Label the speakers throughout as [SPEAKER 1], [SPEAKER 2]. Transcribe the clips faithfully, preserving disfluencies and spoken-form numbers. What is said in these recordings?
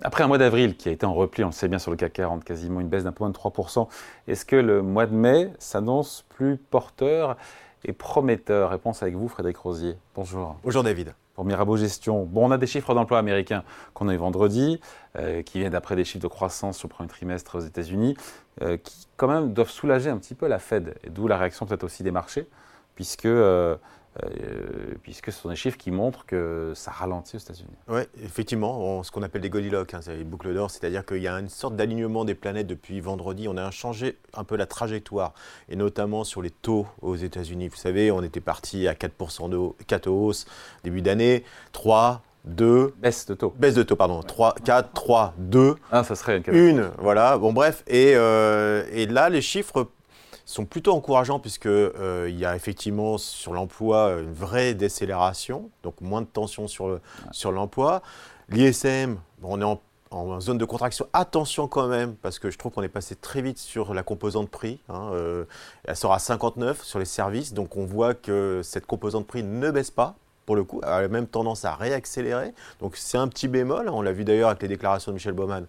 [SPEAKER 1] Après un mois d'avril qui a été en repli, on le sait bien sur le C A C quarante, quasiment une baisse d'un peu moins de trois pour cent, est-ce que le mois de mai s'annonce plus porteur et prometteur? Réponse avec vous, Frédéric Rosier. Bonjour.
[SPEAKER 2] Bonjour David.
[SPEAKER 1] Pour Mirabeau Gestion. Bon, on a des chiffres d'emploi américains qu'on a eu vendredi, euh, qui viennent d'après des chiffres de croissance sur le premier trimestre aux États-Unis, euh, qui quand même doivent soulager un petit peu la Fed, et d'où la réaction peut-être aussi des marchés, puisque, euh, euh, puisque ce sont des chiffres qui montrent que ça ralentit aux États-Unis.
[SPEAKER 2] Oui, effectivement, on, ce qu'on appelle des Goldilocks, hein, c'est les boucles d'or, c'est-à-dire qu'il y a une sorte d'alignement des planètes depuis vendredi. On a changé un peu la trajectoire, et notamment sur les taux aux États-Unis. Vous savez, on était parti à quatre pour cent de quatre hausse début d'année, trois, deux.
[SPEAKER 1] Baisse de taux.
[SPEAKER 2] Baisse de taux, pardon. trois, quatre, trois, deux.
[SPEAKER 1] Ah, ça serait une.
[SPEAKER 2] Une, voilà. Bon, bref. Et, euh, et là, les chiffres sont plutôt encourageants puisqu'il euh, y a effectivement sur l'emploi une vraie décélération, donc moins de tension sur, le, ouais. sur l'emploi. L'I S M, bon, on est en, en zone de contraction. Attention quand même, parce que je trouve qu'on est passé très vite sur la composante prix. Hein, euh, elle sort à cinquante-neuf sur les services, donc on voit que cette composante prix ne baisse pas. Pour le coup, elle a la même tendance à réaccélérer. Donc c'est un petit bémol. On l'a vu d'ailleurs avec les déclarations de Michel Baumann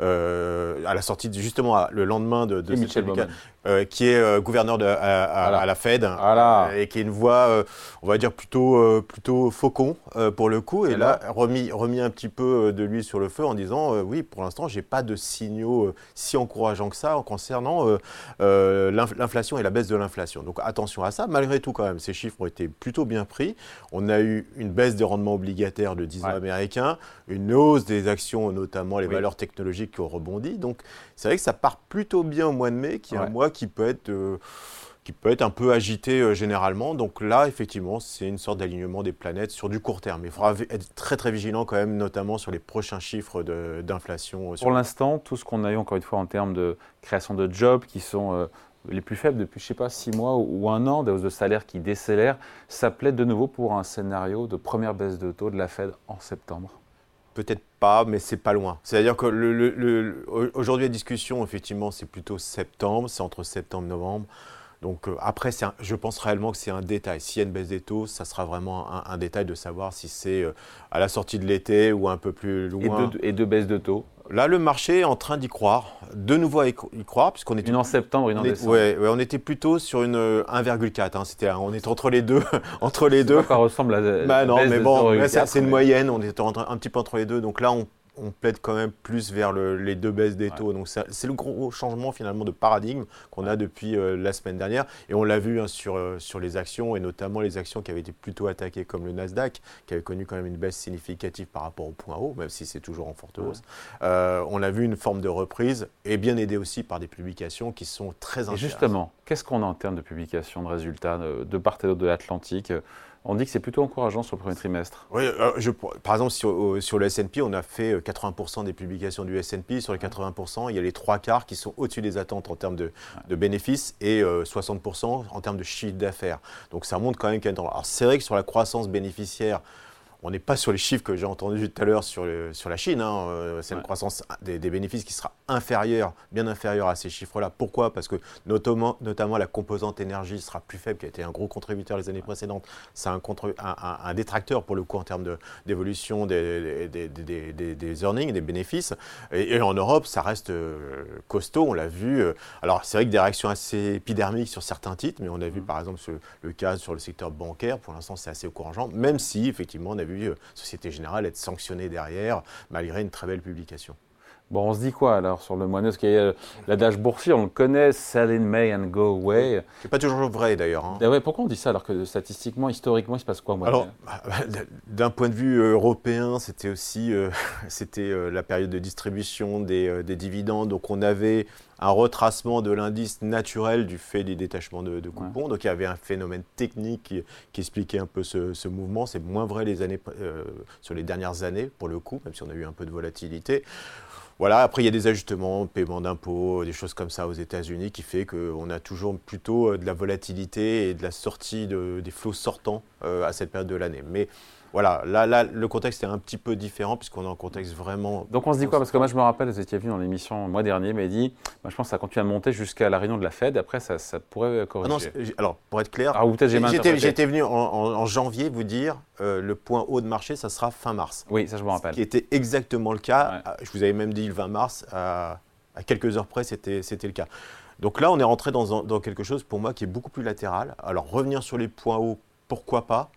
[SPEAKER 2] euh, à la sortie de, justement le lendemain de, de
[SPEAKER 1] et
[SPEAKER 2] cette
[SPEAKER 1] Michel Baumann.
[SPEAKER 2] Euh, qui est euh, gouverneur de, à, à,
[SPEAKER 1] voilà.
[SPEAKER 2] à la Fed
[SPEAKER 1] voilà.
[SPEAKER 2] euh, et qui est une voix, euh, on va dire plutôt, euh, plutôt faucon euh, pour le coup. Et, et là, là remis, remis un petit peu de l'huile sur le feu en disant euh, oui, pour l'instant, j'ai pas de signaux euh, si encourageants que ça en concernant euh, euh, l'inflation et la baisse de l'inflation. Donc attention à ça. Malgré tout, quand même, ces chiffres ont été plutôt bien pris. On a eu une baisse des rendements obligataires de dix ans ouais. américains, une hausse des actions, notamment les oui. valeurs technologiques qui ont rebondi. Donc c'est vrai que ça part plutôt bien au mois de mai, qui est ouais. un mois qui peut être, euh, qui peut être un peu agité euh, généralement. Donc là, effectivement, c'est une sorte d'alignement des planètes sur du court terme. Il faudra être très très vigilant quand même, notamment sur les prochains chiffres de, d'inflation.
[SPEAKER 1] Pour l'instant, tout ce qu'on a eu encore une fois en termes de création de jobs qui sont euh, les plus faibles depuis, je ne sais pas, six mois ou un an, des hausses de salaire qui décélèrent, ça plaide de nouveau pour un scénario de première baisse de taux de la Fed en septembre.
[SPEAKER 2] Peut-être pas, mais c'est pas loin. C'est-à-dire que le, le, le, aujourd'hui, la discussion, effectivement, c'est plutôt septembre, c'est entre septembre et novembre. Donc euh, après, c'est un, je pense réellement que c'est un détail. S'il y a une baisse des taux, ça sera vraiment un, un détail de savoir si c'est euh, à la sortie de l'été ou un peu plus loin.
[SPEAKER 1] Et deux, et deux baisses de taux.
[SPEAKER 2] Là, le marché est en train d'y croire, de nouveau à y croire, puisqu'on était...
[SPEAKER 1] Une en septembre, une en décembre.
[SPEAKER 2] Oui, ouais, on était plutôt sur une un virgule quatre, hein, c'était, on était entre les deux. entre les deux.
[SPEAKER 1] Ça ressemble à la,
[SPEAKER 2] bah,
[SPEAKER 1] la
[SPEAKER 2] non,
[SPEAKER 1] baisse
[SPEAKER 2] mais
[SPEAKER 1] de
[SPEAKER 2] bon,
[SPEAKER 1] zéro virgule quatre,
[SPEAKER 2] c'est, c'est
[SPEAKER 1] mais...
[SPEAKER 2] une moyenne, on était entre, un petit peu entre les deux, donc là, on, on plaide quand même plus vers le, les deux baisses des taux. Ouais. Donc c'est, c'est le gros changement finalement de paradigme qu'on ouais. a depuis euh, la semaine dernière, et on l'a vu hein, sur, euh, sur les actions, et notamment les actions qui avaient été plutôt attaquées comme le Nasdaq, qui avait connu quand même une baisse significative par rapport au point haut, même si c'est toujours en forte hausse. Ouais. Euh, on a vu une forme de reprise, et bien aidé aussi par des publications qui sont très intéressantes.
[SPEAKER 1] Et justement, qu'est-ce qu'on a en termes de publications, de résultats de, de part et d'autre de l'Atlantique? On dit que c'est plutôt encourageant sur le premier trimestre.
[SPEAKER 2] Oui, euh, je, par exemple, sur, sur le S and P, on a fait quatre-vingts pour cent des publications du S and P. Sur les quatre-vingts pour cent, il y a les trois quarts qui sont au-dessus des attentes en termes de, ouais. de bénéfices et euh, soixante pour cent en termes de chiffre d'affaires. Donc ça montre quand même qu'il y a une tendance. Alors c'est vrai que sur la croissance bénéficiaire, on n'est pas sur les chiffres que j'ai entendus tout à l'heure sur, le, sur la Chine. Hein. Euh, c'est ouais. une croissance des, des bénéfices qui sera inférieure, bien inférieure à ces chiffres-là. Pourquoi ? Parce que notamment, notamment la composante énergie sera plus faible, qui a été un gros contributeur les années précédentes. C'est un, contre, un, un, un détracteur pour le coup en termes de, d'évolution des, des, des, des, des, des earnings, des bénéfices. Et, et en Europe, ça reste euh, costaud, on l'a vu. Euh, alors c'est vrai que des réactions assez épidermiques sur certains titres, mais on a vu par exemple ce, le cas sur le secteur bancaire. Pour l'instant, c'est assez encourageant, même si effectivement, on a vu Société Générale être sanctionnée derrière, malgré une très belle publication.
[SPEAKER 1] Bon, on se dit quoi alors sur le mois de mai? Parce qu'il y a l'adage boursier, on le connaît, sell in May and go away.
[SPEAKER 2] C'est pas toujours vrai d'ailleurs. Hein.
[SPEAKER 1] Et ouais, pourquoi on dit ça alors que statistiquement, historiquement, il se passe quoi au mois de mai?
[SPEAKER 2] Alors, d'un point de vue européen, c'était aussi euh, c'était, euh, la période de distribution des, euh, des dividendes. Donc on avait un retracement de l'indice naturel du fait des détachements de, de coupons. Ouais. Donc il y avait un phénomène technique qui, qui expliquait un peu ce, ce mouvement. C'est moins vrai les années, euh, sur les dernières années pour le coup, même si on a eu un peu de volatilité. Voilà, après il y a des ajustements, paiement d'impôts, des choses comme ça aux États-Unis qui fait qu'on a toujours plutôt de la volatilité et de la sortie de, des flots sortants euh, à cette période de l'année. Mais voilà, là, là, le contexte est un petit peu différent puisqu'on est en contexte vraiment…
[SPEAKER 1] Donc on se dit quoi? Parce que moi je me rappelle, vous étiez venu dans l'émission le mois dernier, mais dit, moi, je pense que ça continue à monter jusqu'à la réunion de la Fed, après ça, ça pourrait corriger.
[SPEAKER 2] Ah non, alors pour être clair,
[SPEAKER 1] ah,
[SPEAKER 2] j'étais, j'étais venu en, en, en janvier vous dire euh, le point haut de marché, ça sera fin mars.
[SPEAKER 1] Oui, ça je me rappelle.
[SPEAKER 2] Ce qui était exactement le cas.
[SPEAKER 1] Ouais.
[SPEAKER 2] Je vous avais même dit le vingt mars, à, à quelques heures près, c'était, c'était le cas. Donc là, on est rentré dans, dans quelque chose pour moi qui est beaucoup plus latéral. Alors revenir sur les points hauts, pourquoi pas,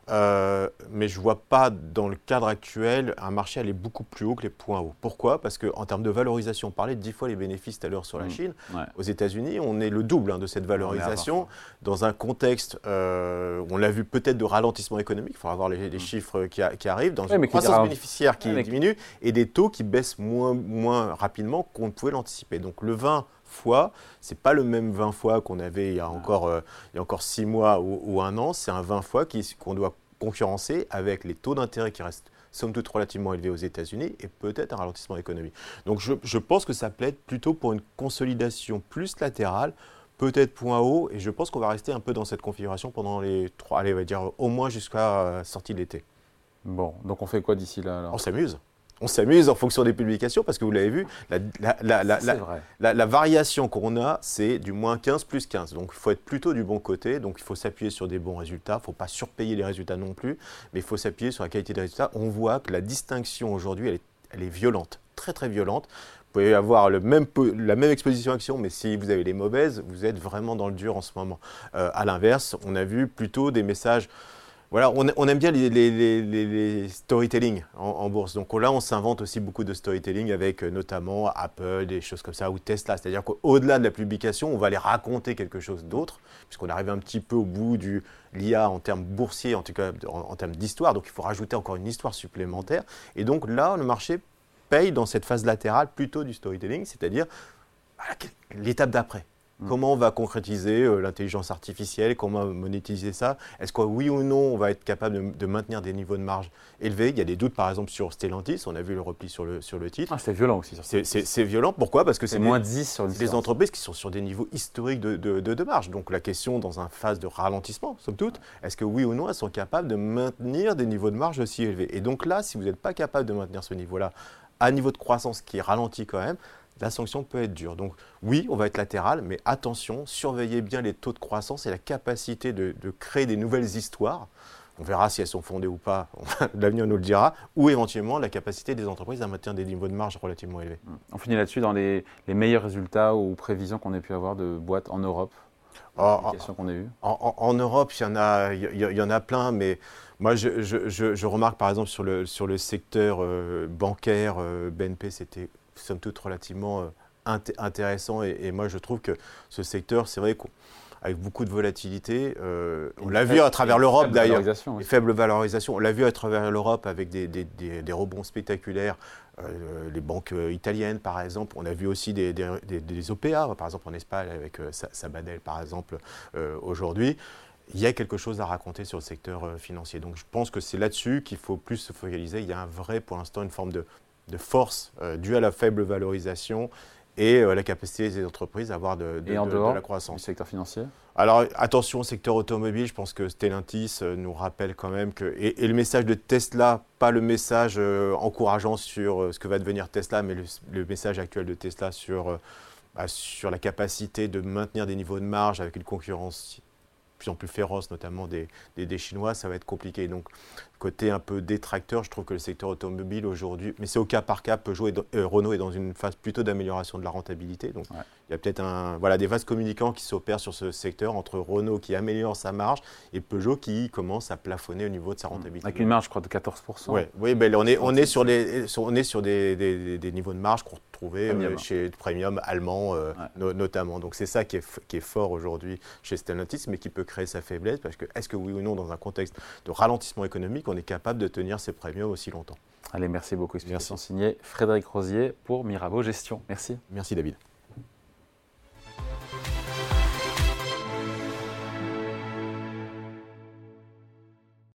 [SPEAKER 2] euh, mais je ne vois pas dans le cadre actuel un marché aller beaucoup plus haut que les points hauts. Pourquoi? Parce qu'en termes de valorisation, on parlait de dix fois les bénéfices tout à l'heure sur la mmh. Chine. Ouais. Aux États-Unis, on est le double hein, de cette valorisation dans un contexte, euh, on l'a vu peut-être de ralentissement économique, il faudra voir les, les mmh. chiffres qui, a, qui arrivent, dans ouais, une croissance dira... bénéficiaire qui ouais, diminue et des taux qui baissent moins, moins rapidement qu'on ne pouvait l'anticiper. Donc le vingt fois, ce n'est pas le même vingt fois qu'on avait il y a encore, euh, il y a encore six mois ou, ou un an, c'est un vingt fois qui, qu'on doit concurrencer avec les taux d'intérêt qui restent somme toute relativement élevés aux États-Unis et peut-être un ralentissement économique. Donc je, je pense que ça plaide plutôt pour une consolidation plus latérale, peut-être point haut, et je pense qu'on va rester un peu dans cette configuration pendant les trois, allez, on va dire au moins jusqu'à la sortie de l'été.
[SPEAKER 1] Bon, donc on fait quoi d'ici là alors?
[SPEAKER 2] On s'amuse. On s'amuse en fonction des publications parce que vous l'avez vu, la, la, la, la, la, la, la variation qu'on a, c'est du moins quinze plus quinze. Donc il faut être plutôt du bon côté, donc il faut s'appuyer sur des bons résultats. Il ne faut pas surpayer les résultats non plus, mais il faut s'appuyer sur la qualité des résultats. On voit que la distinction aujourd'hui, elle est, elle est violente, très très violente. Vous pouvez avoir le même, la même exposition action, mais si vous avez les mauvaises, vous êtes vraiment dans le dur en ce moment. Euh, à l'inverse, on a vu plutôt des messages… Voilà, on, on aime bien les, les, les, les storytelling en, en bourse. Donc là, on s'invente aussi beaucoup de storytelling avec euh, notamment Apple, des choses comme ça, ou Tesla. C'est-à-dire qu'au-delà de la publication, on va aller raconter quelque chose d'autre, puisqu'on arrive un petit peu au bout du l'I A en termes boursiers, en tout cas en, en termes d'histoire. Donc il faut rajouter encore une histoire supplémentaire. Et donc là, le marché paye dans cette phase latérale plutôt du storytelling, c'est-à-dire voilà, l'étape d'après. Comment on va concrétiser euh, l'intelligence artificielle? Comment monétiser ça? Est-ce que oui ou non, on va être capable de, de maintenir des niveaux de marge élevés? Il y a des doutes, par exemple, sur Stellantis. On a vu le repli sur le, sur le titre.
[SPEAKER 1] Ah, c'est violent aussi.
[SPEAKER 2] C'est, c'est, c'est violent. Pourquoi? Parce que c'est,
[SPEAKER 1] c'est moins dix sur une
[SPEAKER 2] des entreprises qui sont sur des niveaux historiques de, de, de, de marge. Donc la question, dans une phase de ralentissement, somme toute, est-ce que oui ou non, elles sont capables de maintenir des niveaux de marge aussi élevés? Et donc là, si vous n'êtes pas capable de maintenir ce niveau-là, à niveau de croissance qui ralentit quand même, la sanction peut être dure. Donc oui, on va être latéral, mais attention, surveillez bien les taux de croissance et la capacité de, de créer des nouvelles histoires. On verra si elles sont fondées ou pas, l'avenir nous le dira, ou éventuellement la capacité des entreprises à maintenir des niveaux de marge relativement élevés.
[SPEAKER 1] On finit là-dessus dans les, les meilleurs résultats ou prévisions qu'on ait pu avoir de boîtes en Europe.
[SPEAKER 2] En,
[SPEAKER 1] qu'on a eues.
[SPEAKER 2] En, en, en Europe, il y en a, il y, il y en a plein, mais moi je, je, je, je remarque par exemple sur le, sur le secteur euh, bancaire, euh, B N P, c'était somme toute relativement euh, int- intéressant et, et moi je trouve que ce secteur, c'est vrai qu'avec beaucoup de volatilité, euh, on l'a vu à travers l'Europe d'ailleurs,
[SPEAKER 1] oui.
[SPEAKER 2] faible valorisation, on l'a vu à travers l'Europe avec des, des, des, des rebonds spectaculaires, euh, les banques italiennes par exemple, on a vu aussi des, des, des, des O P A, par exemple en Espagne avec euh, Sabadell par exemple euh, aujourd'hui. Il y a quelque chose à raconter sur le secteur euh, financier. Donc je pense que c'est là-dessus qu'il faut plus se focaliser. Il y a un vrai, pour l'instant, une forme de de force euh, due à la faible valorisation et euh, la capacité des entreprises à avoir de, de,
[SPEAKER 1] et en
[SPEAKER 2] de,
[SPEAKER 1] dehors
[SPEAKER 2] de la croissance.
[SPEAKER 1] Du secteur financier?
[SPEAKER 2] Alors attention au secteur automobile, je pense que Stellantis euh, nous rappelle quand même que… Et, et le message de Tesla, pas le message euh, encourageant sur euh, ce que va devenir Tesla, mais le, le message actuel de Tesla sur, euh, bah, sur la capacité de maintenir des niveaux de marge avec une concurrence de plus en plus féroce, notamment des, des, des Chinois, ça va être compliqué. Donc, côté un peu détracteur, je trouve que le secteur automobile aujourd'hui, mais c'est au cas par cas, Peugeot et euh, Renault est dans une phase plutôt d'amélioration de la rentabilité. Donc, ouais. Il y a peut-être un, voilà, des vases communicants qui s'opèrent sur ce secteur entre Renault qui améliore sa marge et Peugeot qui commence à plafonner au niveau de sa rentabilité.
[SPEAKER 1] Avec une marge, je crois, de quatorze pour cent.
[SPEAKER 2] Ouais, oui, ben, on est, on est sur, les, on est sur des, des, des niveaux de marge qu'on retrouvait euh, chez Premium allemand euh, ouais. no, notamment. Donc, c'est ça qui est, qui est fort aujourd'hui chez Stellantis, mais qui peut créer sa faiblesse parce que est-ce que oui ou non, dans un contexte de ralentissement économique, on est capable de tenir ces premiums aussi longtemps?
[SPEAKER 1] Allez, merci beaucoup. Explication signée Frédéric Rosier pour Mirabeau Gestion. Merci.
[SPEAKER 2] Merci David.